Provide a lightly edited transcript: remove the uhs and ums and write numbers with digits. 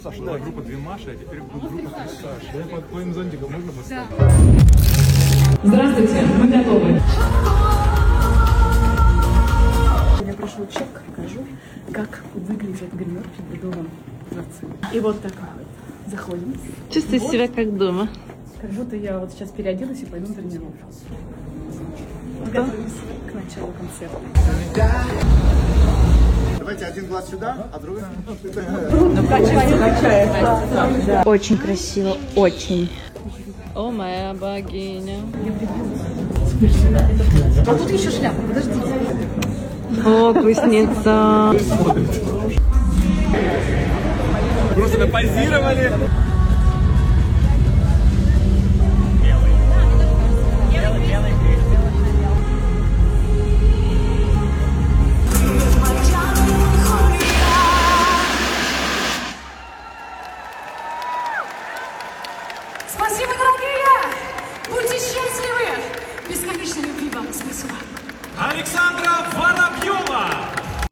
Саша, была группа две Маши, а теперь будет группа три Саши. Я под твоим зонтиком можно поставить? Здравствуйте, мы готовы. Я прошу чек, покажу, как выглядят гримерки в Ледовом дворце. И вот так вот заходим. Чувствуй себя как дома. Как будто я вот сейчас переоделась и пойду на тренировку. Готовимся к началу концерта. Давайте один глаз сюда, а другой... Очень красиво, очень. О, моя богиня. А тут еще шляпа, подождите. О, вкусница. Просто напозировали. Спасибо, дорогие! Будьте